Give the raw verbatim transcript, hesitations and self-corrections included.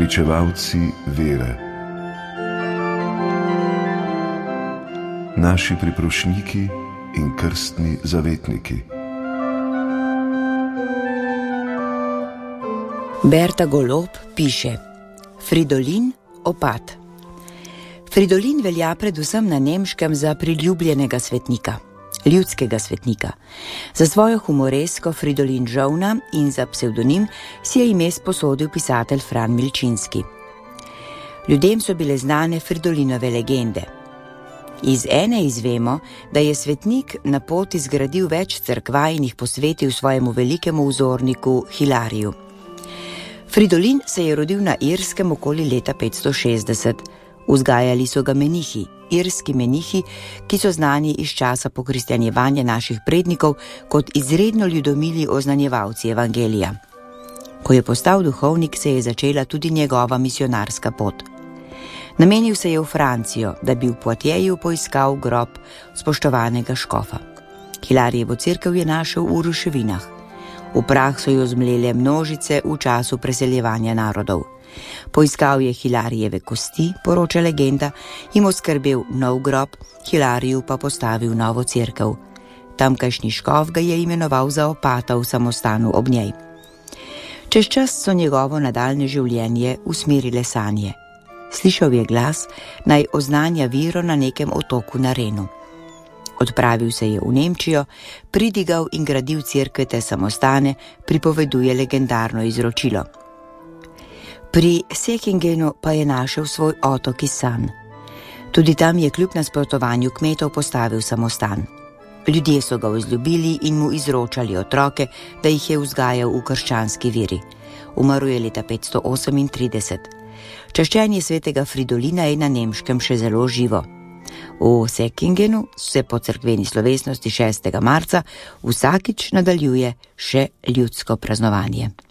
pričevalci vere. Naši priprošniki in krstni zavetniki. Berta Golob piše: Fridolin, opat. Fridolin velja predvsem na nemškem za priljubljenega svetnika, ljudskega svetnika. Za svojo humoresko Fridolin žolna in za psevdonim si je ime sposodil pisatelj Fran Milčinski. Ljudem so bile znane Fridolinove legende. Iz ene izvemo, da je svetnik na poti zgradil več cerkva in jih posvetil svojemu velikemu vzorniku Hilariju. Fridolin se je rodil na Irskem okoli leta petsto šestdeset. Vzgajali so ga menihi, irski menihi, ki so znani iz časa pokristjanjevanja naših prednikov kot izredno ljudomili oznanjevalci evangelija. Ko je postal duhovnik, se je začela tudi njegova misionarska pot. Namenil se je v Francijo, da bi v Poitieju poiskal grob spoštovanega škofa. Hilarijevo cerkev je našel v ruševinah. V prah so jo zmlele množice v času preseljevanja narodov. Poiskal je Hilarijeve kosti, poroča legenda, in mu skrbel nov grob, Hilariju pa postavil novo cerkev. Tamkajšnji škof ga je imenoval za opata v samostanu ob njej. Čez čas so njegovo nadaljnje življenje usmerile sanje. Slišal je glas, naj oznanja vero na nekem otoku na Renu. Odpravil se je v Nemčijo, pridigal in gradil cerkve te samostane, pripoveduje legendarno izročilo. Pri Sekingenu pa je našel svoj otok iz sanj. Tudi tam je kljub nasprotovanju kmetov postavil samostan. Ljudje so ga vzljubili in mu izročali otroke, da jih je vzgajal v krščanski veri. Umrl je leta petsto osemintrideset. Čaščenje svetega Fridolina je na nemškem še zelo živo. V Sekingenu se po cerkveni slovesnosti šestega marca vsakič nadaljuje še ljudsko praznovanje.